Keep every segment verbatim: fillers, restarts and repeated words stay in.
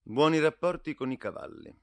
Buoni rapporti con i cavalli.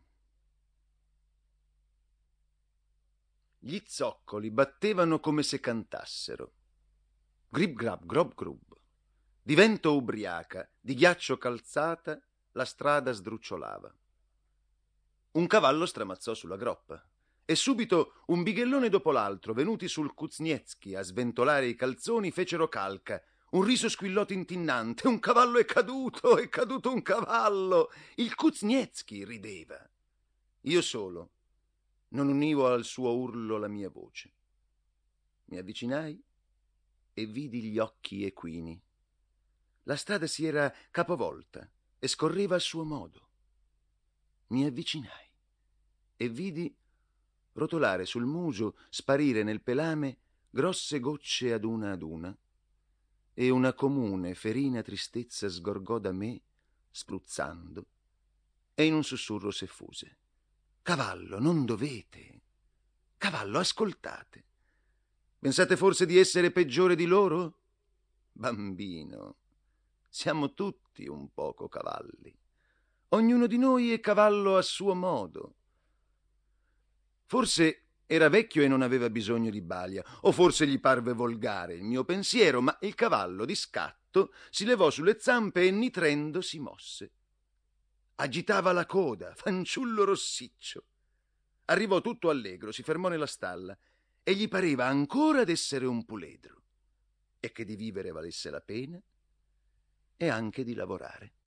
Gli zoccoli battevano come se cantassero. Grib grab grob grub. Di vento ubriaca, di ghiaccio calzata, la strada sdrucciolava. Un cavallo stramazzò sulla groppa e subito un bighellone dopo l'altro, venuti sul Kuznietzky a sventolare i calzoni, fecero calca. Un riso squillò tintinnante. Un cavallo è caduto, è caduto un cavallo. Il Kuznietzky rideva. Io solo non univo al suo urlo la mia voce. Mi avvicinai e vidi gli occhi equini. La strada si era capovolta e scorreva a suo modo. Mi avvicinai e vidi rotolare sul muso, sparire nel pelame grosse gocce ad una ad una, e una comune ferina tristezza sgorgò da me, spruzzando, e in un sussurro s'effuse. Cavallo, non dovete. Cavallo, ascoltate. Pensate forse di essere peggiore di loro? Bambino, siamo tutti un poco cavalli. Ognuno di noi è cavallo a suo modo. Forse era vecchio e non aveva bisogno di balia, o forse gli parve volgare il mio pensiero, ma il cavallo di scatto si levò sulle zampe e nitrendo si mosse. Agitava la coda, fanciullo rossiccio. Arrivò tutto allegro, si fermò nella stalla e gli pareva ancora d'essere un puledro e che di vivere valesse la pena e anche di lavorare.